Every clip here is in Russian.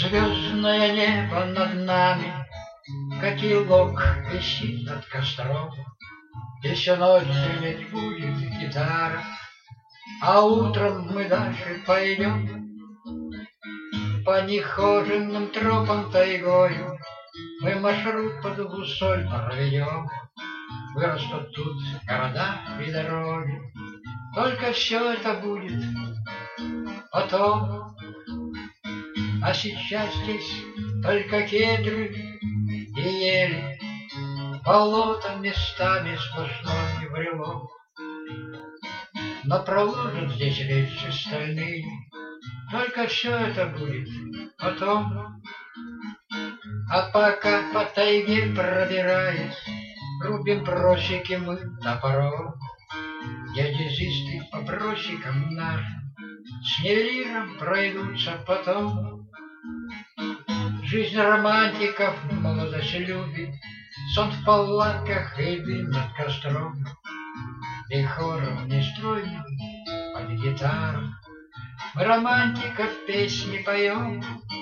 Звездное небо над нами, котелок висит над костром. Еще ночь звенеть будет гитара, а утром мы дальше пойдем. По нехоженным тропам тайгою мы маршрут под гусоль проведем. Вырастут тут города и дороги, только все это будет потом. А сейчас здесь только кедры и ели, болото местами сплошной брелок. Но проложат здесь рельсы стальные, только все это будет потом. А пока по тайге пробираясь, рубим просеки мы топором. Геодезисты по просекам нашим с нивелиром пройдутся потом. Жизнь романтиков молодость любит, сон в палатках и дым над костром. И хором не строим под гитару, мы романтиков песни поем.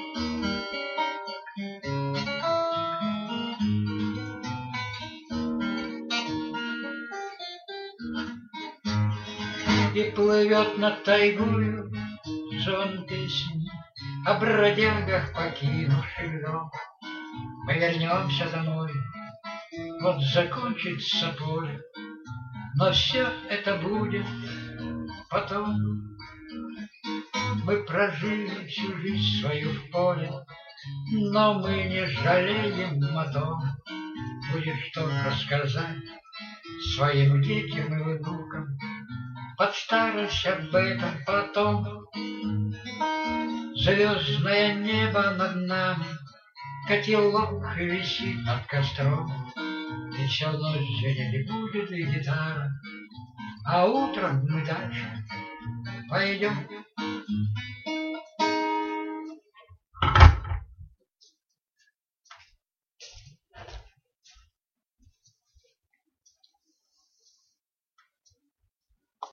И плывет над тайгою звон песни о бродягах, покинувших дом. Мы вернемся домой, вот закончится поле, но все это будет потом. Мы прожили всю жизнь свою в поле, но мы не жалеем о том. Будет что рассказать своим детям и внукам под старость об этом потом. Звездное небо над нами, котелок висит над костром. И всю ночь звенеть будет и гитара, а утром мы дальше пойдем.